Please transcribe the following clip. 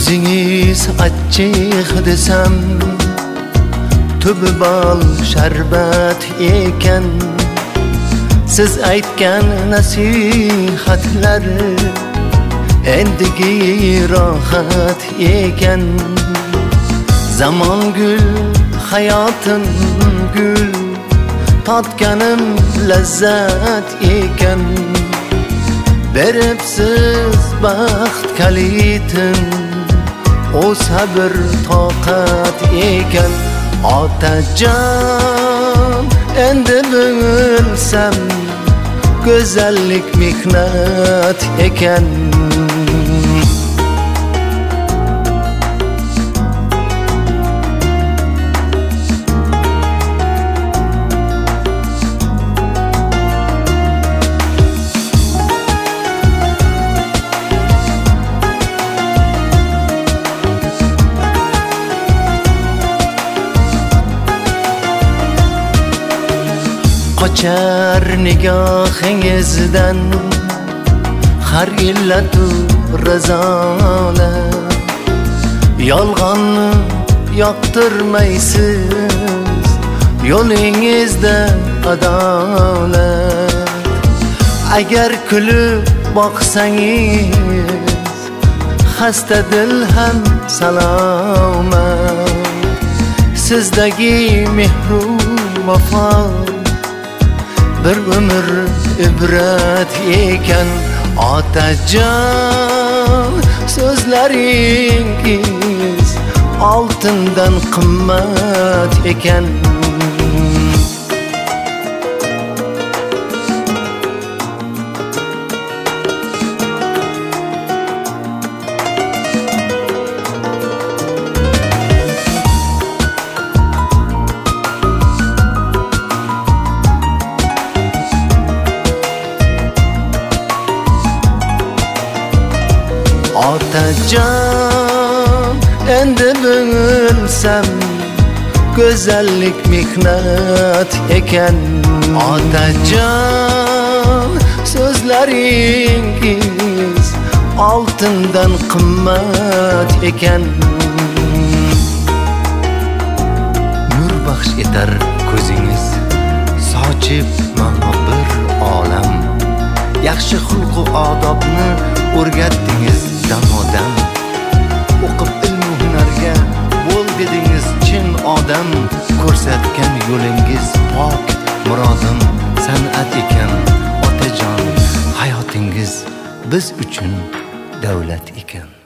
O'zingiz achchiq desam, tubi bol sharbat ekan. Siz aytgan nasihatlar endigi rohat ekan. Zamon gul, hayotim gul, tatganim lazzat ekan. Beribsiz baxt kalitin, o sabr toqat ekan. Otajon, endi bilsam, go'zallik mehnat ekan. Qochar nigohingizdan har illatu razolat. Yolg'onni yoqtirmaysiz, yo'lingizda adolat. Agar kulib boqsangiz, xasta dil ham salomat. Sizdagi mehru vafo bir ömür ibrat ekan. Otajon, so'zlaringiz oltindan qimmat ekan. Otajon, endi bilsam, go'zallik mehnat ekan. Otajon, so'zlaringiz oltindan qimmat ekan. Nur baxsh etar ko'zingiz, sochib mana bir olam. Yaxshi xulq-u odobni o'rgatdingiz damodan. O'qib ilm va hunarga bo'l dedingiz chin odam. Ko'rsatgan yo'lingiz pok, murodim san'at ekan. Otajon, hayotingiz biz uchun davlat ekan.